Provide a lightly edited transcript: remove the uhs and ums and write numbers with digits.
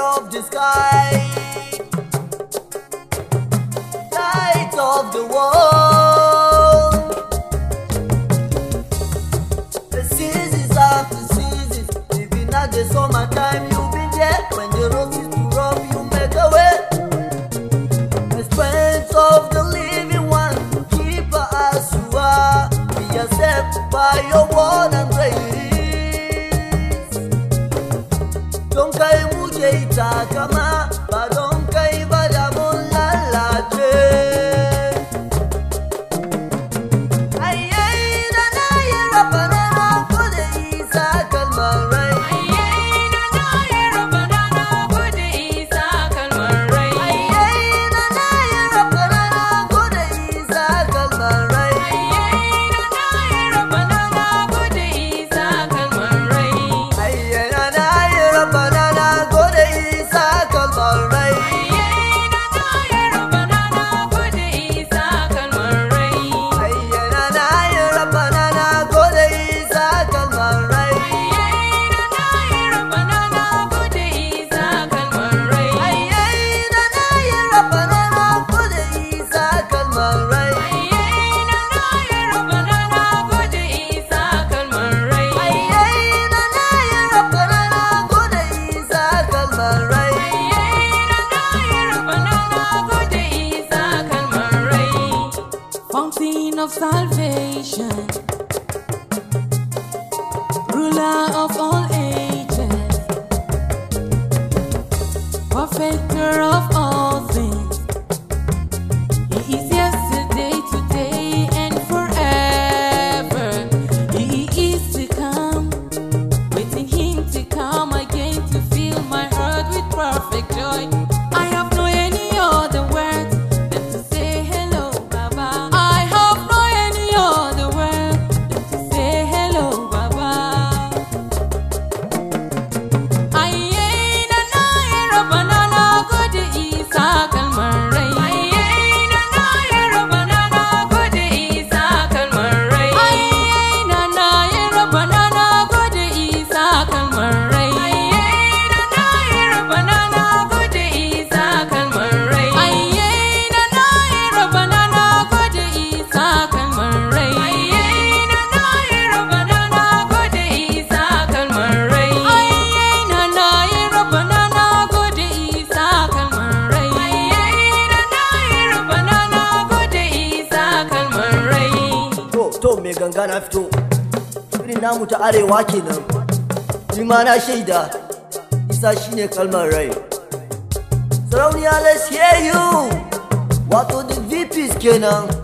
of the sky, light of the world. The seasons after seasons, living at the summertime, you'll be there. When the roses to rub, you make a way. The strength of the living one, keep her as you are. Be yourself by your word and grace. Don't kai muje itakama, ba don kai ba da mun lalace. Ayyai da na yi rabana na gode Isa kalmar rai. Ayyai da na yi rabana na gode Isa kalmar rai. Ayyai da na yi rabana na gode Isa kalmar rai. Ayyai da na yi rabana na gode Isa kalmar rai. Ayyai da na yi rabana na gode Isa kalmar rai. Ayyai da na yi rabana na gode Isa kalmar rai. Ayyai da na yi rabana na gode Isa kalmar rai. Ayyai da na yi rabana na gode Isa kalmar rai. Ayyai da na yi rabana na gode Isa kalmar rai. Ayyai da na yi rabana na gode Isa kalmar rai. Ayyai da na yi rabana na gode Isa kalmar rai. Ayyai da na yi rabana na gode Isa kalmar rai. Fountain of salvation, ruler of all ages, perfecter of all things. He is yesterday, today, and forever. He is to come, waiting him to come again to fill my heart with perfect joy. I have no any other words than to say hello, Baba. I have no any other word than to say hello, Baba. Ayyai da na yi rabana na gode Isa kalmar rai. Ayyai da na yi rabana na gode Isa kalmar rai. Ayyai da na yi rabana na gode Isa kalmar rai. Ayyai da na yi rabana na gode Isa kalmar rai. Ayyai da na yi rabana na gode Isa kalmar rai. Ayyai da na yi rabana na gode Isa kalmar rai. Ayyai da na yi rabana na gode Isa kalmar rai. Ayyai da na yi rabana na gode Isa kalmar rai. To mai ganga na fito, irin namu ta arewa kenan. Ni ma na shaida, Isa shine kalmar rai. Sarauniya, let's hear you. Wato the VPs kenan.